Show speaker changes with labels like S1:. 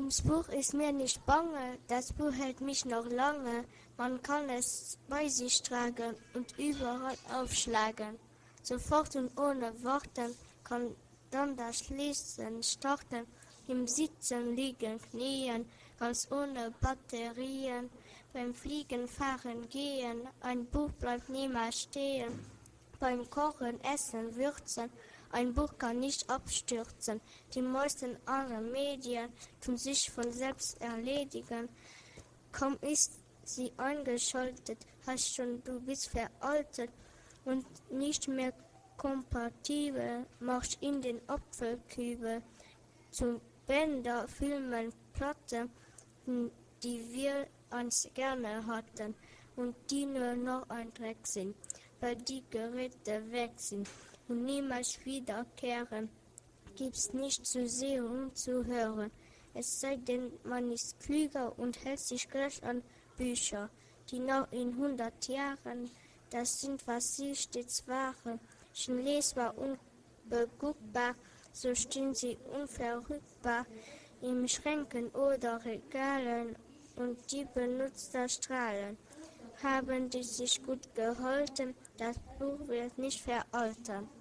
S1: Ums Buch ist mir nicht bange, das Buch hält mich noch lange. Man kann es bei sich tragen und überall aufschlagen. Sofort und ohne Worten kann dann das Lesen starten. Im Sitzen, Liegen, Knien, ganz ohne Batterien. Beim Fliegen, Fahren, Gehen, ein Buch bleibt niemals stehen. Beim Kochen, Essen, Würzen, ein Buch kann nicht abstürzen. Die meisten anderen Medien tun sich von selbst erledigen. Kaum ist sie eingeschaltet, hast schon, du bist veraltet und nicht mehr kompatibel. Machst in den Apfelkübel zum Bänder, Filmen, Platten, die wir uns gerne hatten und die nur noch ein Dreck sind, weil die Geräte weg sind und niemals wiederkehren, gibt's nicht zu sehen und zu hören. Es sei denn, man ist klüger und hält sich gleich an Bücher, die noch in 100 Jahren, das sind, was sie stets waren, schon lesbar und beguckbar, so stehen sie unverrückbar in Schränken oder Regalen und die benutzter Strahlen. Haben die sich gut gehalten, das Buch wird nicht veraltern.